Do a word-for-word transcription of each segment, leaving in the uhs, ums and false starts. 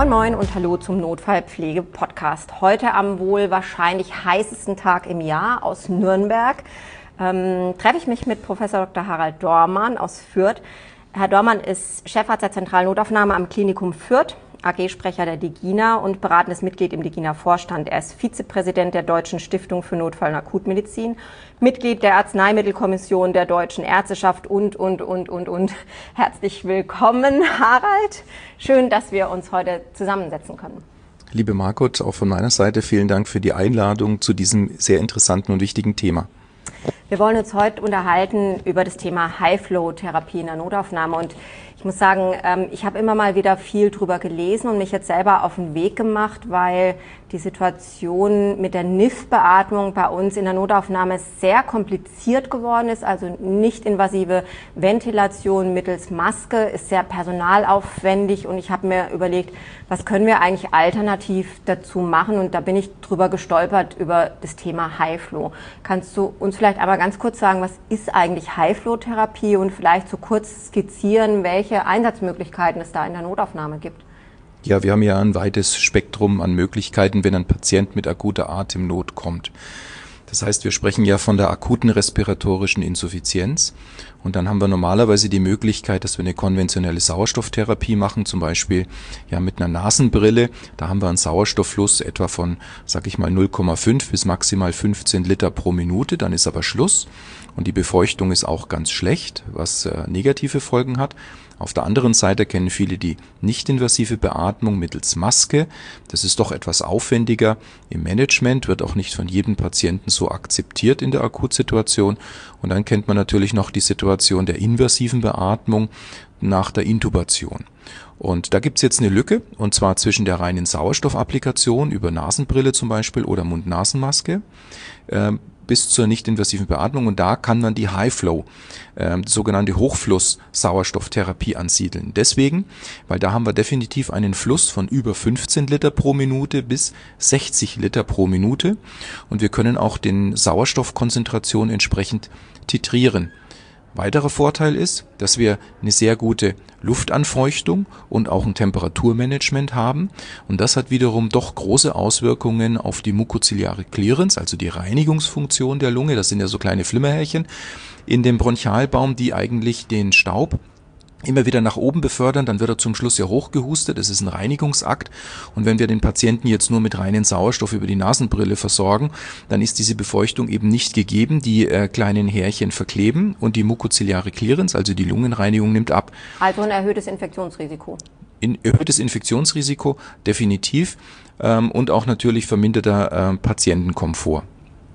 Moin Moin und hallo zum Notfallpflege-Podcast. Heute am wohl wahrscheinlich heißesten Tag im Jahr aus Nürnberg ähm, treffe ich mich mit Professor Doktor Harald Dormann aus Fürth. Herr Dormann ist Chefarzt der Zentralnotaufnahme am Klinikum Fürth, A G-Sprecher der DIGINA und beratendes Mitglied im DIGINA-Vorstand. Er ist Vizepräsident der Deutschen Stiftung für Notfall- und Akutmedizin, Mitglied der Arzneimittelkommission der Deutschen Ärzteschaft und, und, und, und, und. Herzlich willkommen, Harald. Schön, dass wir uns heute zusammensetzen können. Liebe Margot, auch von meiner Seite vielen Dank für die Einladung zu diesem sehr interessanten und wichtigen Thema. Wir wollen uns heute unterhalten über das Thema High-Flow-Therapie in der Notaufnahme und ich muss sagen, ich habe immer mal wieder viel drüber gelesen und mich jetzt selber auf den Weg gemacht, weil die Situation mit der N I F-Beatmung bei uns in der Notaufnahme sehr kompliziert geworden ist. Also nicht-invasive Ventilation mittels Maske ist sehr personalaufwendig und ich habe mir überlegt, was können wir eigentlich alternativ dazu machen, und da bin ich drüber gestolpert über das Thema High-Flow. Kannst du uns vielleicht einmal ganz kurz sagen, was ist eigentlich High-Flow-Therapie und vielleicht so kurz skizzieren, welche Einsatzmöglichkeiten es da in der Notaufnahme gibt? Ja, wir haben ja ein weites Spektrum an Möglichkeiten, wenn ein Patient mit akuter Atemnot kommt. Das heißt, wir sprechen ja von der akuten respiratorischen Insuffizienz und dann haben wir normalerweise die Möglichkeit, dass wir eine konventionelle Sauerstofftherapie machen, zum Beispiel ja mit einer Nasenbrille. Da haben wir einen Sauerstofffluss etwa von, sag ich mal, null Komma fünf bis maximal fünfzehn Liter pro Minute, dann ist aber Schluss und die Befeuchtung ist auch ganz schlecht, was äh, negative Folgen hat. Auf der anderen Seite kennen viele die nicht-invasive Beatmung mittels Maske. Das ist doch etwas aufwendiger im Management, wird auch nicht von jedem Patienten so akzeptiert in der Akutsituation. Und dann kennt man natürlich noch die Situation der invasiven Beatmung nach der Intubation. Und da gibt's jetzt eine Lücke, und zwar zwischen der reinen Sauerstoffapplikation über Nasenbrille zum Beispiel oder Mund-Nasen-Maske äh, bis zur nicht-invasiven Beatmung, und da kann man die High-Flow, äh, sogenannte Hochfluss-Sauerstofftherapie ansiedeln. Deswegen, weil da haben wir definitiv einen Fluss von über fünfzehn Liter pro Minute bis sechzig Liter pro Minute und wir können auch den Sauerstoffkonzentration entsprechend titrieren. Weiterer Vorteil ist, dass wir eine sehr gute Luftanfeuchtung und auch ein Temperaturmanagement haben, und das hat wiederum doch große Auswirkungen auf die mukoziliare Clearance, also die Reinigungsfunktion der Lunge. Das sind ja so kleine Flimmerhärchen in dem Bronchialbaum, die eigentlich den Staub immer wieder nach oben befördern, dann wird er zum Schluss ja hochgehustet, das ist ein Reinigungsakt, und wenn wir den Patienten jetzt nur mit reinen Sauerstoff über die Nasenbrille versorgen, dann ist diese Befeuchtung eben nicht gegeben, die äh, kleinen Härchen verkleben und die mukoziliare Clearance, also die Lungenreinigung, nimmt ab. Also ein erhöhtes Infektionsrisiko. In, erhöhtes Infektionsrisiko, definitiv, ähm, und auch natürlich verminderter äh, Patientenkomfort.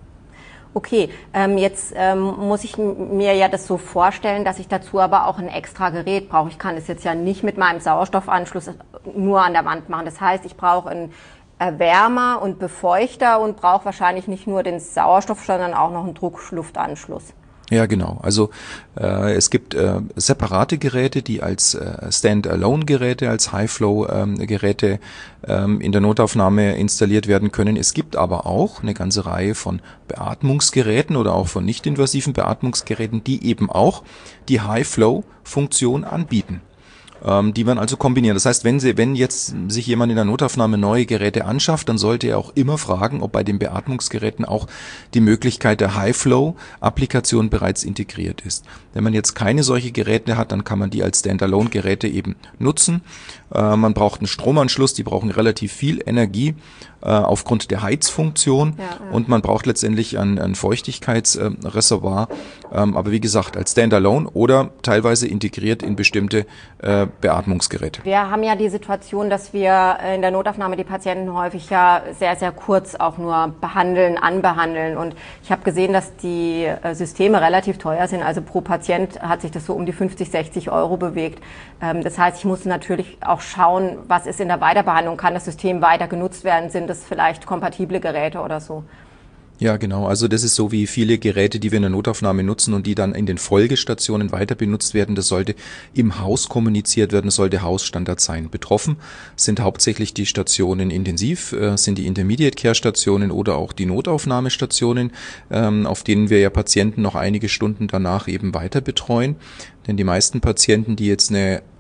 Okay, ähm, jetzt ähm, muss ich mir ja das so vorstellen, dass ich dazu aber auch ein extra Gerät brauche. Ich kann das jetzt ja nicht mit meinem Sauerstoffanschluss nur an der Wand machen. Das heißt, ich brauche einen Erwärmer und Befeuchter und brauche wahrscheinlich nicht nur den Sauerstoff, sondern auch noch einen Druckluftanschluss. Ja, genau. Also äh, es gibt äh, separate Geräte, die als äh, Stand-alone-Geräte, als High-Flow-Geräte ähm, in der Notaufnahme installiert werden können. Es gibt aber auch eine ganze Reihe von Beatmungsgeräten oder auch von nicht-invasiven Beatmungsgeräten, die eben auch die High-Flow-Funktion anbieten, ähm, die man also kombinieren. Das heißt, wenn Sie, wenn jetzt sich jemand in der Notaufnahme neue Geräte anschafft, dann sollte er auch immer fragen, ob bei den Beatmungsgeräten auch die Möglichkeit der High-Flow-Applikation bereits integriert ist. Wenn man jetzt keine solche Geräte hat, dann kann man die als Standalone-Geräte eben nutzen. Äh, man braucht einen Stromanschluss, die brauchen relativ viel Energie äh, aufgrund der Heizfunktion, ja, ja. Und man braucht letztendlich ein, ein Feuchtigkeitsreservoir, ähm, aber wie gesagt als Standalone oder teilweise integriert in bestimmte äh, Beatmungsgeräte. Wir haben ja die Situation, dass wir in der Notaufnahme die Patienten häufig ja sehr, sehr kurz auch nur behandeln, anbehandeln, und ich habe gesehen, dass die Systeme relativ teuer sind, also pro Patient hat sich das so um die fünfzig, sechzig Euro bewegt. Das heißt, ich muss natürlich auch schauen, was ist in der Weiterbehandlung, kann das System weiter genutzt werden, sind das vielleicht kompatible Geräte oder so? Ja, genau. Also das ist so wie viele Geräte, die wir in der Notaufnahme nutzen und die dann in den Folgestationen weiter benutzt werden. Das sollte im Haus kommuniziert werden, das sollte Hausstandard sein. Betroffen sind hauptsächlich die Stationen intensiv, äh, sind die Intermediate-Care-Stationen oder auch die Notaufnahmestationen, ähm, auf denen wir ja Patienten noch einige Stunden danach eben weiter betreuen. Denn die meisten Patienten, die jetzt eine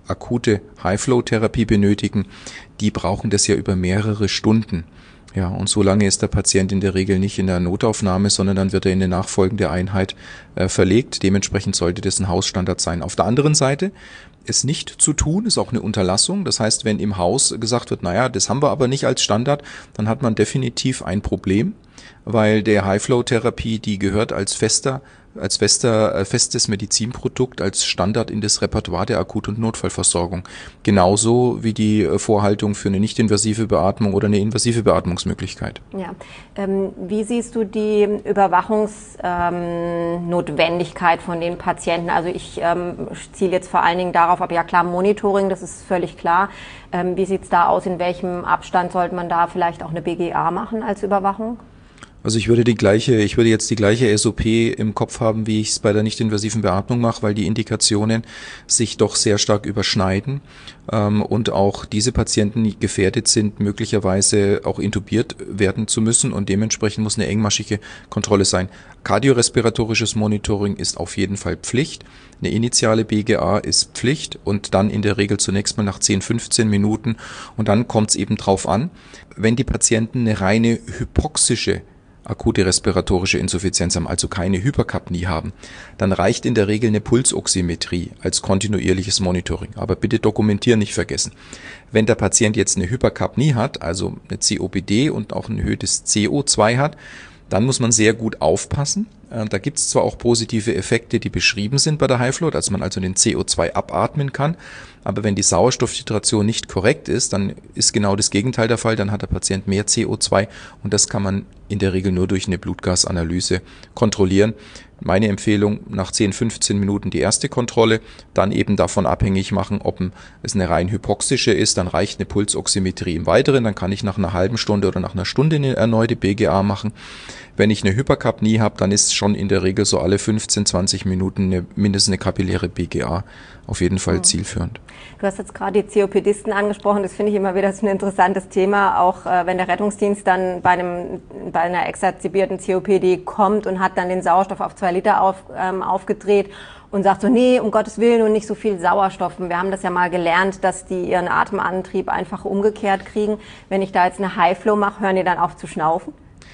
akute High-Flow-Therapie benötigen, die brauchen das ja über mehrere Stunden. Ja, und so lange ist der Patient in der Regel nicht in der Notaufnahme, sondern dann wird er in eine nachfolgende Einheit äh, verlegt. Dementsprechend sollte das ein Hausstandard sein. Auf der anderen Seite, es nicht zu tun, ist auch eine Unterlassung. Das heißt, wenn im Haus gesagt wird, naja, das haben wir aber nicht als Standard, dann hat man definitiv ein Problem, weil der High-Flow-Therapie, die gehört als fester als fester, äh, festes Medizinprodukt, als Standard in das Repertoire der Akut- und Notfallversorgung. Genauso wie die äh, Vorhaltung für eine nicht-invasive Beatmung oder eine invasive Beatmungsmöglichkeit. Ja. Ähm, wie siehst du die Überwachungsnotwendigkeit ähm, von den Patienten? Also ich ähm, ziele jetzt vor allen Dingen darauf ab, ja klar, Monitoring, das ist völlig klar. Ähm, wie sieht es da aus? In welchem Abstand sollte man da vielleicht auch eine B G A machen als Überwachung? Also ich würde die gleiche, ich würde jetzt die gleiche S O P im Kopf haben, wie ich es bei der nicht-invasiven Beatmung mache, weil die Indikationen sich doch sehr stark überschneiden ähm, und auch diese Patienten, die gefährdet sind, möglicherweise auch intubiert werden zu müssen und dementsprechend muss eine engmaschige Kontrolle sein. Kardiorespiratorisches Monitoring ist auf jeden Fall Pflicht. Eine initiale B G A ist Pflicht und dann in der Regel zunächst mal nach zehn, fünfzehn Minuten und dann kommt es eben drauf an, wenn die Patienten eine reine hypoxische akute respiratorische Insuffizienz haben, also keine Hyperkapnie haben, dann reicht in der Regel eine Pulsoximetrie als kontinuierliches Monitoring. Aber bitte dokumentieren nicht vergessen. Wenn der Patient jetzt eine Hyperkapnie hat, also eine C O P D und auch ein erhöhtes C O zwei hat, dann muss man sehr gut aufpassen. Da gibt es zwar auch positive Effekte, die beschrieben sind bei der High-Flow, dass man also den C O zwei abatmen kann, aber wenn die Sauerstofftitration nicht korrekt ist, dann ist genau das Gegenteil der Fall, dann hat der Patient mehr C O zwei und das kann man in der Regel nur durch eine Blutgasanalyse kontrollieren. Meine Empfehlung, nach zehn, fünfzehn Minuten die erste Kontrolle, dann eben davon abhängig machen, ob es eine rein hypoxische ist, dann reicht eine Pulsoximetrie im Weiteren, dann kann ich nach einer halben Stunde oder nach einer Stunde eine erneute B G A machen. Wenn ich eine Hyperkapnie habe, dann ist schon in der Regel so alle fünfzehn, zwanzig Minuten eine, mindestens eine kapilläre B G A auf jeden Fall zielführend. Du hast jetzt gerade die COPDisten angesprochen, das finde ich immer wieder so ein interessantes Thema, auch äh, wenn der Rettungsdienst dann bei, einem, bei einer exazerbierten C O P D kommt und hat dann den Sauerstoff auf zwei Liter auf, ähm, aufgedreht und sagt so, nee, um Gottes Willen und nicht so viel Sauerstoff. Wir haben das ja mal gelernt, dass die ihren Atemantrieb einfach umgekehrt kriegen. Wenn ich da jetzt eine High-Flow mache, hören die dann auf zu schnaufen?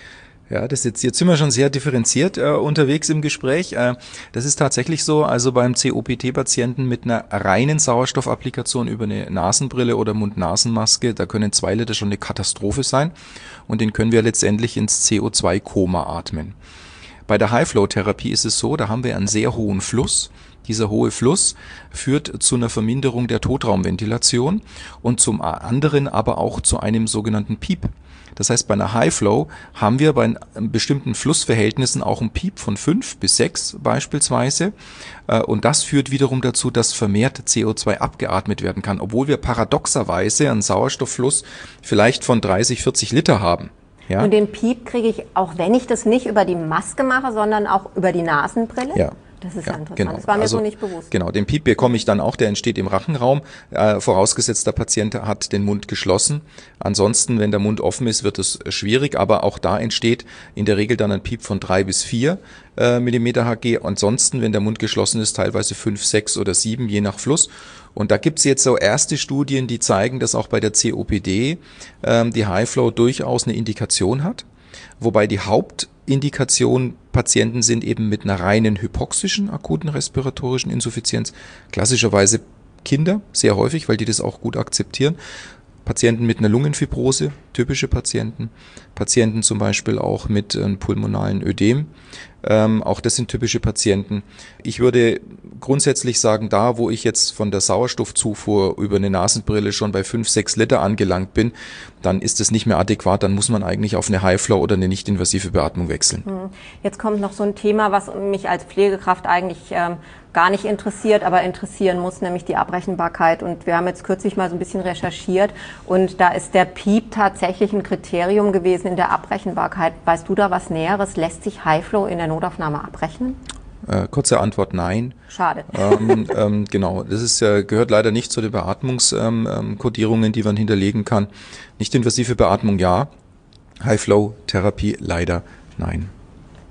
Ja, das jetzt, jetzt sind wir schon sehr differenziert äh, unterwegs im Gespräch. Äh, das ist tatsächlich so, also beim C O P D-Patienten mit einer reinen Sauerstoffapplikation über eine Nasenbrille oder Mund-Nasen-Maske, da können zwei Liter schon eine Katastrophe sein und den können wir letztendlich ins C O zwei Koma atmen. Bei der High-Flow-Therapie ist es so, da haben wir einen sehr hohen Fluss. Dieser hohe Fluss führt zu einer Verminderung der Totraumventilation und zum anderen aber auch zu einem sogenannten Piep. Das heißt, bei einer High-Flow haben wir bei bestimmten Flussverhältnissen auch einen Piep von fünf bis sechs beispielsweise. Und das führt wiederum dazu, dass vermehrt C O zwei abgeatmet werden kann, obwohl wir paradoxerweise einen Sauerstofffluss vielleicht von dreißig, vierzig Liter haben. Ja? Und den Piep kriege ich, auch wenn ich das nicht über die Maske mache, sondern auch über die Nasenbrille? Ja. Das ist ja, ja interessant. Genau. Das war mir also, so nicht bewusst. Genau, den Piep bekomme ich dann auch, der entsteht im Rachenraum, äh, vorausgesetzt der Patient hat den Mund geschlossen. Ansonsten, wenn der Mund offen ist, wird es schwierig, aber auch da entsteht in der Regel dann ein Piep von drei bis vier äh, Millimeter Hg. Ansonsten, wenn der Mund geschlossen ist, teilweise fünf, sechs oder sieben, je nach Fluss. Und da gibt's jetzt so erste Studien, die zeigen, dass auch bei der C O P D ähm, die High-Flow durchaus eine Indikation hat. Wobei die Hauptindikation Patienten sind eben mit einer reinen hypoxischen akuten respiratorischen Insuffizienz, klassischerweise Kinder, sehr häufig, weil die das auch gut akzeptieren. Patienten mit einer Lungenfibrose, typische Patienten, Patienten zum Beispiel auch mit einem pulmonalen Ödem, ähm, auch das sind typische Patienten. Ich würde grundsätzlich sagen, da wo ich jetzt von der Sauerstoffzufuhr über eine Nasenbrille schon bei fünf, sechs Liter angelangt bin, dann ist es nicht mehr adäquat, dann muss man eigentlich auf eine High-Flow oder eine nicht-invasive Beatmung wechseln. Jetzt kommt noch so ein Thema, was mich als Pflegekraft eigentlich ähm, gar nicht interessiert, aber interessieren muss, nämlich die Abrechenbarkeit. Und wir haben jetzt kürzlich mal so ein bisschen recherchiert und da ist der Piep tatsächlich ein Kriterium gewesen in der Abrechenbarkeit. Weißt du da was Näheres? Lässt sich High-Flow in der Notaufnahme abrechnen? Äh, kurze Antwort, nein. Schade. Ähm, ähm, genau, das ist, äh, gehört leider nicht zu den Beatmungskodierungen, ähm, die man hinterlegen kann. Nicht-invasive Beatmung, ja. High-Flow-Therapie, leider, nein.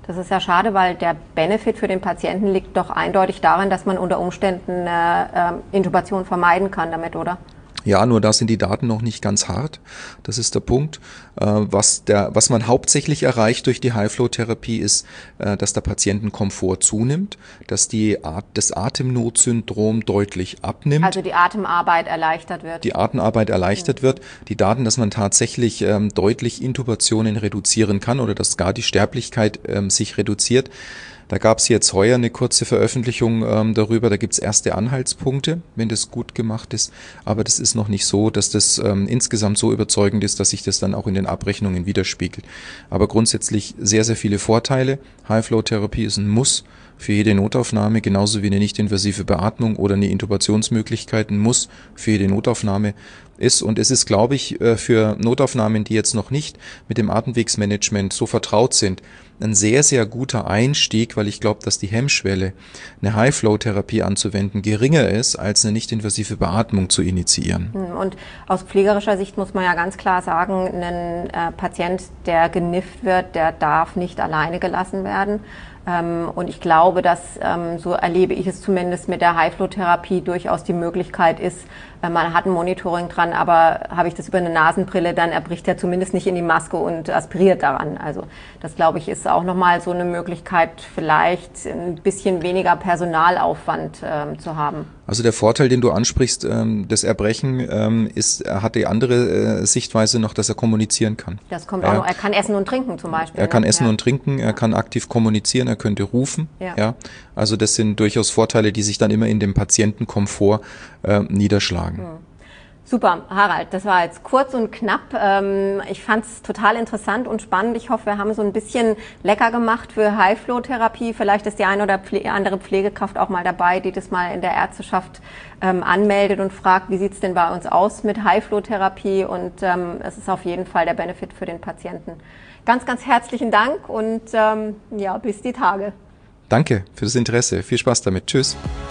Das ist ja schade, weil der Benefit für den Patienten liegt doch eindeutig darin, dass man unter Umständen eine äh, Intubation vermeiden kann damit, oder? Ja, nur da sind die Daten noch nicht ganz hart. Das ist der Punkt. Was, der, was man hauptsächlich erreicht durch die High-Flow-Therapie ist, dass der Patientenkomfort zunimmt, dass die, das Atemnotsyndrom deutlich abnimmt. Also die Atemarbeit erleichtert wird. Die Atemarbeit erleichtert wird. Die Daten, dass man tatsächlich ähm, deutlich Intubationen reduzieren kann oder dass gar die Sterblichkeit ähm, sich reduziert. Da gab es jetzt heuer eine kurze Veröffentlichung ähm, darüber, da gibt es erste Anhaltspunkte, wenn das gut gemacht ist, aber das ist noch nicht so, dass das ähm, insgesamt so überzeugend ist, dass sich das dann auch in den Abrechnungen widerspiegelt. Aber grundsätzlich sehr, sehr viele Vorteile. High-Flow-Therapie ist ein Muss für jede Notaufnahme, genauso wie eine nicht-invasive Beatmung oder eine Intubationsmöglichkeit ein Muss für jede Notaufnahme ist. Und es ist, glaube ich, für Notaufnahmen, die jetzt noch nicht mit dem Atemwegsmanagement so vertraut sind, ein sehr, sehr guter Einstieg, weil ich glaube, dass die Hemmschwelle, eine High-Flow-Therapie anzuwenden, geringer ist, als eine nicht-invasive Beatmung zu initiieren. Und aus pflegerischer Sicht muss man ja ganz klar sagen, ein äh, Patient, der genifft wird, der darf nicht alleine gelassen werden. Ähm, und ich glaube, dass, ähm, so erlebe ich es zumindest mit der High-Flow-Therapie, durchaus die Möglichkeit ist, äh, man hat ein Monitoring dran, aber habe ich das über eine Nasenbrille, dann erbricht er zumindest nicht in die Maske und aspiriert daran. Also das, glaube ich, ist auch nochmal so eine Möglichkeit, vielleicht ein bisschen weniger Personalaufwand ähm, zu haben. Also der Vorteil, den du ansprichst, ähm, das Erbrechen, ähm, ist, er hat die andere äh, Sichtweise noch, dass er kommunizieren kann. Das kommt auch er, noch. Er kann essen und trinken zum Beispiel. Er kann ne? essen ja. und trinken, er kann aktiv kommunizieren, er könnte rufen. Ja. ja. Also das sind durchaus Vorteile, die sich dann immer in dem Patientenkomfort äh, niederschlagen. Hm. Super, Harald, das war jetzt kurz und knapp. Ich fand es total interessant und spannend. Ich hoffe, wir haben so ein bisschen lecker gemacht für High-Flow-Therapie. Vielleicht ist die eine oder andere Pflegekraft auch mal dabei, die das mal in der Ärzteschaft ähm, anmeldet und fragt, wie sieht es denn bei uns aus mit High-Flow-Therapie? Und ähm, es ist auf jeden Fall der Benefit für den Patienten. Ganz, ganz herzlichen Dank und ähm, ja, bis die Tage. Danke für das Interesse. Viel Spaß damit. Tschüss.